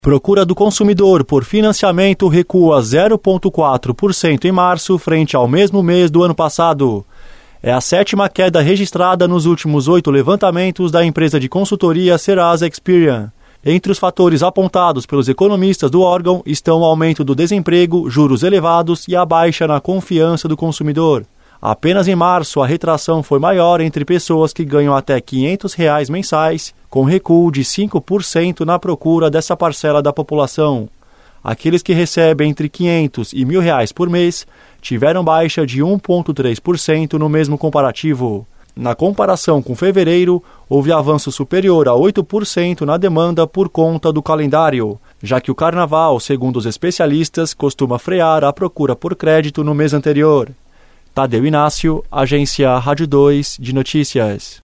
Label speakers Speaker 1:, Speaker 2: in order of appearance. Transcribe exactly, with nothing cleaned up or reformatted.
Speaker 1: Procura do consumidor por financiamento recua zero vírgula quatro por cento em março frente ao mesmo mês do ano passado. É a sétima queda registrada nos últimos oito levantamentos da empresa de consultoria Serasa Experian. Entre os fatores apontados pelos economistas do órgão estão o aumento do desemprego, juros elevados e a baixa na confiança do consumidor. Apenas em março, a retração foi maior entre pessoas que ganham até quinhentos reais mensais, com recuo de cinco por cento na procura dessa parcela da população. Aqueles que recebem entre quinhentos e mil reais por mês tiveram baixa de um vírgula três por cento no mesmo comparativo. Na comparação com fevereiro, houve avanço superior a oito por cento na demanda por conta do calendário, já que o carnaval, segundo os especialistas, costuma frear a procura por crédito no mês anterior. Tadeu Inácio, Agência Rádio dois de Notícias.